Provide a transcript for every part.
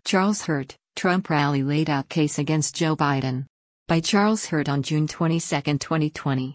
Charles Hurt, Trump rally laid out case against Joe Biden. By Charles Hurt on June 22, 2020.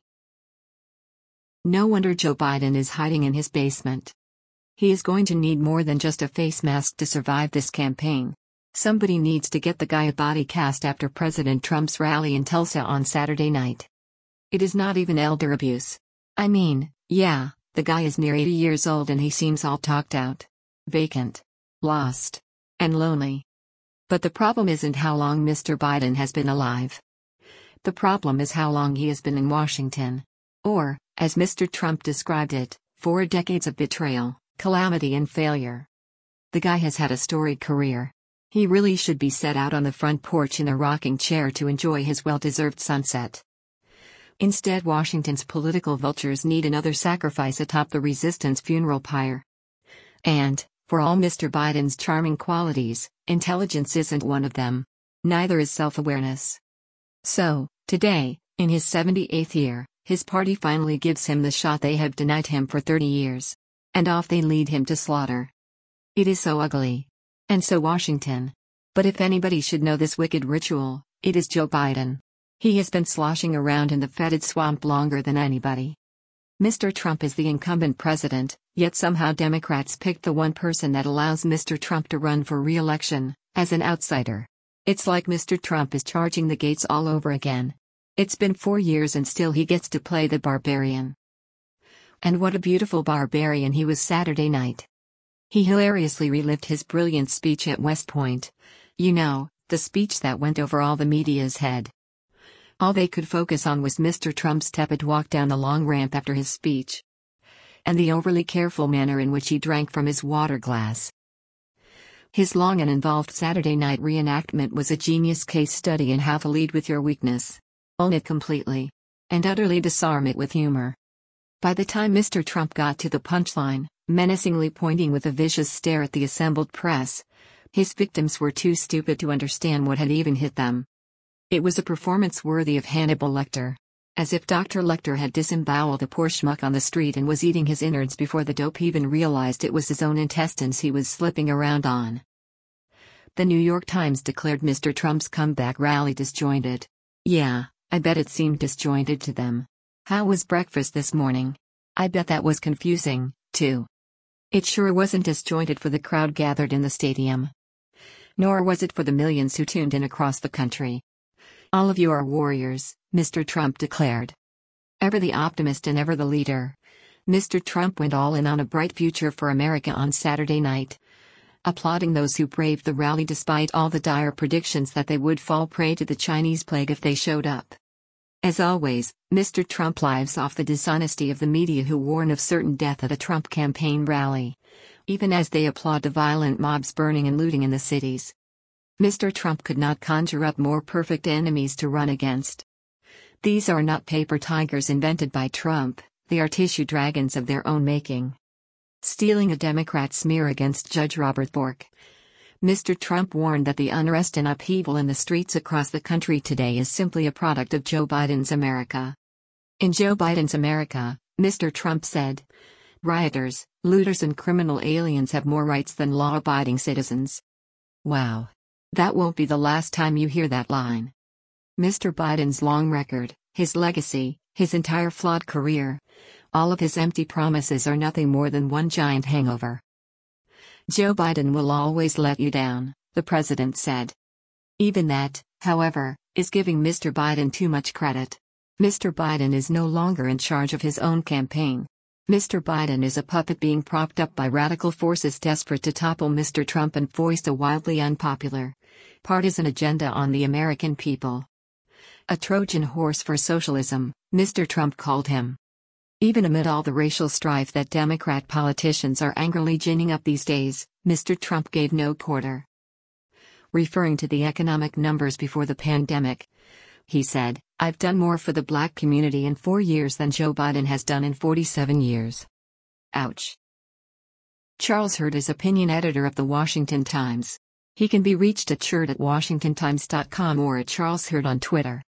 No wonder Joe Biden is hiding in his basement. He is going to need more than just a face mask to survive this campaign. Somebody needs to get the guy a body cast after President Trump's rally in Tulsa on Saturday night. It is not even elder abuse. I mean, yeah, the guy is near 80 years old and he seems all talked out, vacant, lost, and lonely. But the problem isn't how long Mr. Biden has been alive. The problem is how long he has been in Washington. Or, as Mr. Trump described it, 4 decades of betrayal, calamity and failure. The guy has had a storied career. He really should be set out on the front porch in a rocking chair to enjoy his well-deserved sunset. Instead, Washington's political vultures need another sacrifice atop the resistance funeral pyre. And, for all Mr. Biden's charming qualities, intelligence isn't one of them. Neither is self-awareness. So, today, in his 78th year, his party finally gives him the shot they have denied him for 30 years. And off they lead him to slaughter. It is so ugly. And so Washington. But if anybody should know this wicked ritual, it is Joe Biden. He has been sloshing around in the fetid swamp longer than anybody. Mr. Trump is the incumbent president, yet somehow Democrats picked the one person that allows Mr. Trump to run for re-election, as an outsider. It's like Mr. Trump is charging the gates all over again. It's been 4 years and still he gets to play the barbarian. And what a beautiful barbarian he was Saturday night. He hilariously relived his brilliant speech at West Point. You know, the speech that went over all the media's head. All they could focus on was Mr. Trump's tepid walk down the long ramp after his speech. And the overly careful manner in which he drank from his water glass. His long and involved Saturday night reenactment was a genius case study in how to lead with your weakness. Own it completely. And utterly disarm it with humor. By the time Mr. Trump got to the punchline, menacingly pointing with a vicious stare at the assembled press, his victims were too stupid to understand what had even hit them. It was a performance worthy of Hannibal Lecter. As if Dr. Lecter had disemboweled a poor schmuck on the street and was eating his innards before the dope even realized it was his own intestines he was slipping around on. The New York Times declared Mr. Trump's comeback rally disjointed. Yeah, I bet it seemed disjointed to them. How was breakfast this morning? I bet that was confusing, too. It sure wasn't disjointed for the crowd gathered in the stadium. Nor was it for the millions who tuned in across the country. All of you are warriors, Mr. Trump declared. Ever the optimist and ever the leader, Mr. Trump went all in on a bright future for America on Saturday night, applauding those who braved the rally despite all the dire predictions that they would fall prey to the Chinese plague if they showed up. As always, Mr. Trump lives off the dishonesty of the media who warn of certain death at a Trump campaign rally, even as they applaud the violent mobs burning and looting in the cities. Mr. Trump could not conjure up more perfect enemies to run against. These are not paper tigers invented by Trump, they are tissue dragons of their own making. Stealing a Democrat smear against Judge Robert Bork, Mr. Trump warned that the unrest and upheaval in the streets across the country today is simply a product of Joe Biden's America. In Joe Biden's America, Mr. Trump said, rioters, looters and criminal aliens have more rights than law-abiding citizens. Wow. That won't be the last time you hear that line. Mr. Biden's long record, his legacy, his entire flawed career, all of his empty promises are nothing more than one giant hangover. Joe Biden will always let you down, the president said. Even that, however, is giving Mr. Biden too much credit. Mr. Biden is no longer in charge of his own campaign. Mr. Biden is a puppet being propped up by radical forces desperate to topple Mr. Trump and foist a wildly unpopular, partisan agenda on the American people. A Trojan horse for socialism, Mr. Trump called him. Even amid all the racial strife that Democrat politicians are angrily ginning up these days, Mr. Trump gave no quarter. Referring to the economic numbers before the pandemic, he said, I've done more for the black community in 4 years than Joe Biden has done in 47 years. Ouch. Charles Hurt is opinion editor of The Washington Times. He can be reached at shurt@washingtontimes.com or at Charles Hurt on Twitter.